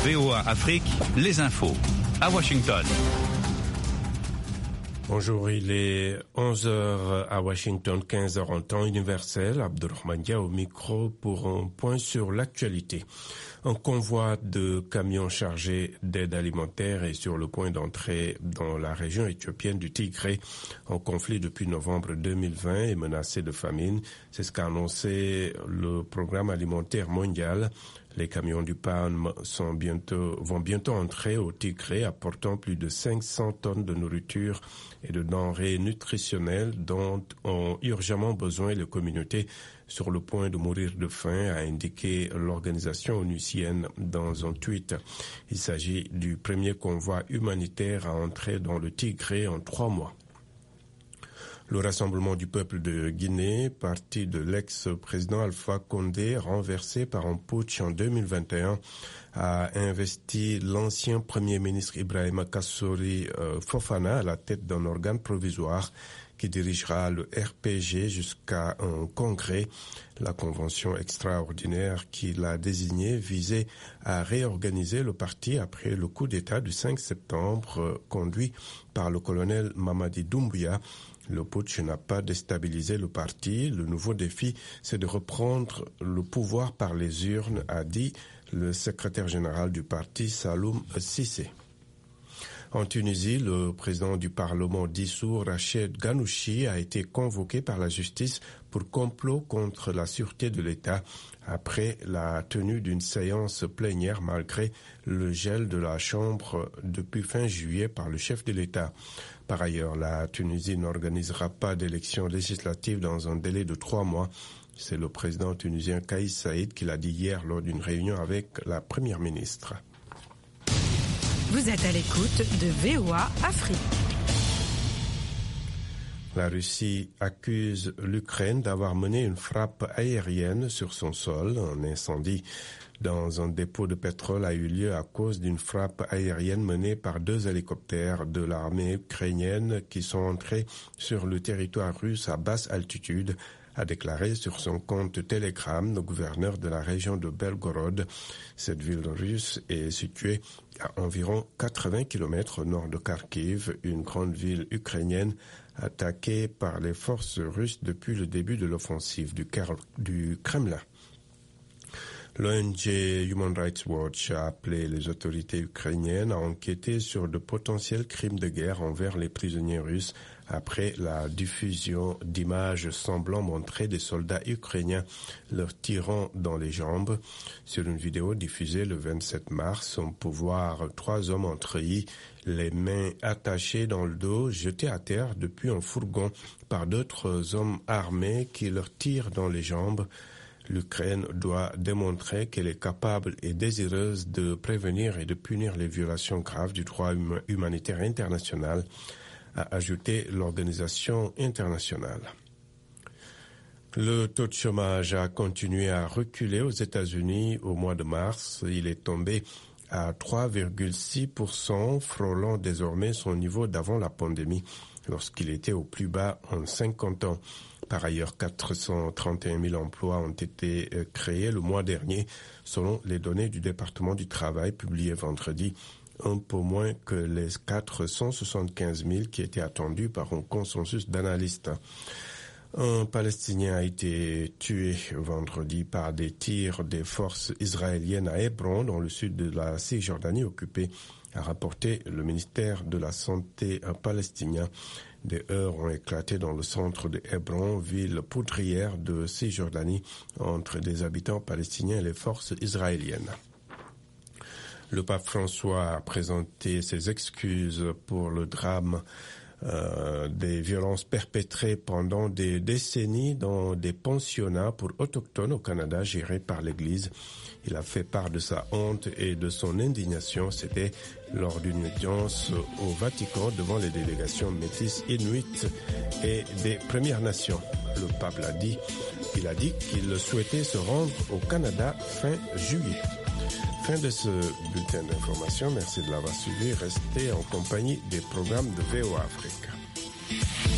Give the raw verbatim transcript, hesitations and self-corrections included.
V O A Afrique, les infos. À Washington. Bonjour, il est onze heures à Washington, quinze heures en temps universel. Abdurrahman Dia au micro pour un point sur l'actualité. Un convoi de camions chargés d'aide alimentaire est sur le point d'entrer dans la région éthiopienne du Tigré, en conflit depuis novembre deux mille vingt et menacé de famine. C'est ce qu'a annoncé le Programme alimentaire mondial. Les camions du P A M sont bientôt, vont bientôt entrer au Tigré, apportant plus de cinq cents tonnes de nourriture et de denrées nutritionnelles dont ont urgemment besoin les communautés sur le point de mourir de faim, a indiqué l'organisation onusienne dans un tweet. Il s'agit du premier convoi humanitaire à entrer dans le Tigré en trois mois. Le Rassemblement du peuple de Guinée, parti de l'ex-président Alpha Condé, renversé par un putsch en deux mille vingt et un, a investi l'ancien premier ministre Ibrahima Kassori euh, Fofana à la tête d'un organe provisoire qui dirigera le R P G jusqu'à un congrès. La convention extraordinaire qu'il a désignée visait à réorganiser le parti après le coup d'État du cinq septembre euh, conduit par le colonel Mamadi Doumbouya. Le putsch n'a pas déstabilisé le parti. Le nouveau défi, c'est de reprendre le pouvoir par les urnes, a dit le secrétaire général du parti, Saloum Cissé. En Tunisie, le président du Parlement dissous, Rached Ghannouchi, a été convoqué par la justice pour complot contre la sûreté de l'État après la tenue d'une séance plénière malgré le gel de la Chambre depuis fin juillet par le chef de l'État. Par ailleurs, la Tunisie n'organisera pas d'élections législatives dans un délai de trois mois. C'est le président tunisien Kais Saïed qui l'a dit hier lors d'une réunion avec la première ministre. Vous êtes à l'écoute de V O A Afrique. La Russie accuse l'Ukraine d'avoir mené une frappe aérienne sur son sol. Un incendie dans un dépôt de pétrole a eu lieu à cause d'une frappe aérienne menée par deux hélicoptères de l'armée ukrainienne qui sont entrés sur le territoire russe à basse altitude, a déclaré sur son compte Telegram le gouverneur de la région de Belgorod. Cette ville russe est située à environ quatre-vingts kilomètres au nord de Kharkiv, une grande ville ukrainienne attaquée par les forces russes depuis le début de l'offensive du, du Kremlin. L'O N G Human Rights Watch a appelé les autorités ukrainiennes à enquêter sur de potentiels crimes de guerre envers les prisonniers russes après la diffusion d'images semblant montrer des soldats ukrainiens leur tirant dans les jambes. Sur une vidéo diffusée le vingt-sept mars, on peut voir trois hommes en treillis, les mains attachées dans le dos, jetés à terre depuis un fourgon par d'autres hommes armés qui leur tirent dans les jambes. L'Ukraine doit démontrer qu'elle est capable et désireuse de prévenir et de punir les violations graves du droit hum- humanitaire international, a ajouté l'organisation internationale. Le taux de chômage a continué à reculer aux États-Unis au mois de mars. Il est tombé à trois virgule six pour cent, frôlant désormais son niveau d'avant la pandémie, lorsqu'il était au plus bas en cinquante ans. Par ailleurs, quatre cent trente et un mille emplois ont été créés le mois dernier, selon les données du département du travail publiées vendredi, un peu moins que les quatre cent soixante-quinze mille qui étaient attendus par un consensus d'analystes. Un Palestinien a été tué vendredi par des tirs des forces israéliennes à Hébron, dans le sud de la Cisjordanie occupée, a rapporté le ministère de la Santé palestinien. Des heurts ont éclaté dans le centre de Hébron, ville poudrière de Cisjordanie, entre des habitants palestiniens et les forces israéliennes. Le pape François a présenté ses excuses pour le drame euh, des violences perpétrées pendant des décennies dans des pensionnats pour autochtones au Canada gérés par l'Église. Il a fait part de sa honte et de son indignation. C'était lors d'une audience au Vatican devant les délégations métisses inuites et des Premières Nations. Le pape l'a dit, il a dit qu'il souhaitait se rendre au Canada fin juillet. Fin de ce bulletin d'information. Merci de l'avoir suivi. Restez en compagnie des programmes de V O A Afrique.